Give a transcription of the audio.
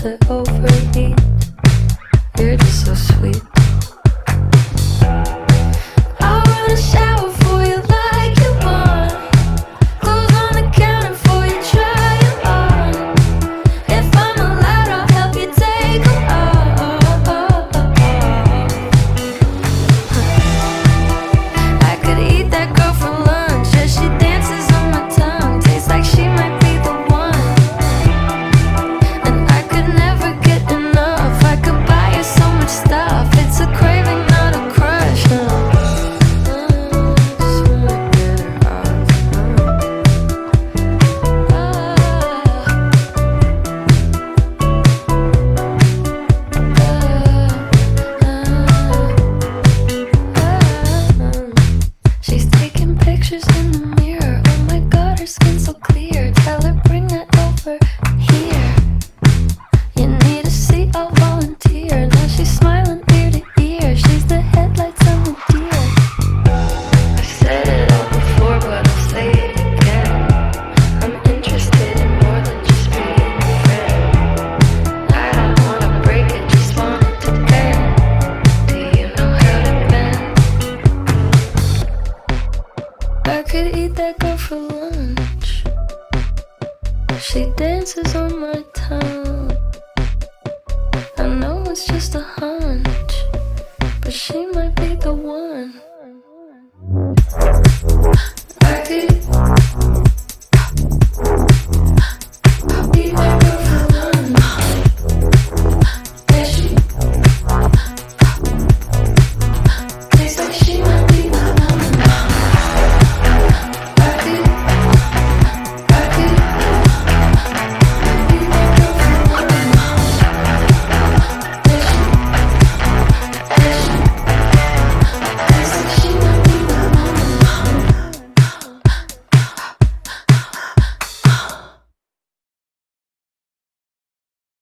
to overeat. You're just so sweet. I wanna shower for you like you want. Clothes on the counter for you, try it on. If I'm allowed, I'll help you take them off. I could eat that girl for lunch as she dances on my tongue. Tastes like she might be the one. And I could never get enough. I could buy her so much stuff. It's a craving, not a crush. Just wanna get her off. She's taking pictures in the mirror. Oh my god, her skin's so clear. Tell her bring that over here. You need a seat, I'll volunteer. Now she's smiling ear to ear. She's the headlights on the deer. I've said it all before, but I'll say it again. I'm interested in more than just being a friend. I don't wanna break it, just want it to bend. Do you know how to bend? I could eat that girl for lunch. She dances on my tongue.